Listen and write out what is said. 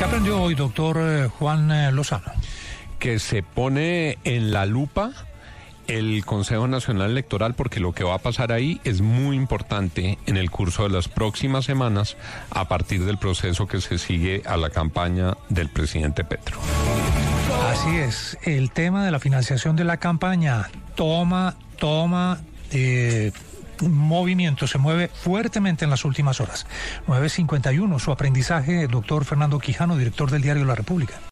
¿Qué aprendió hoy, doctor Juan Lozano? Que se pone en la lupa el Consejo Nacional Electoral, porque lo que va a pasar ahí es muy importante en el curso de las próximas semanas a partir del proceso que se sigue a la campaña del presidente Petro. Así es, el tema de la financiación de la campaña toma movimiento, se mueve fuertemente en las últimas horas. 9:51, su aprendizaje, doctor Fernando Quijano, director del diario La República.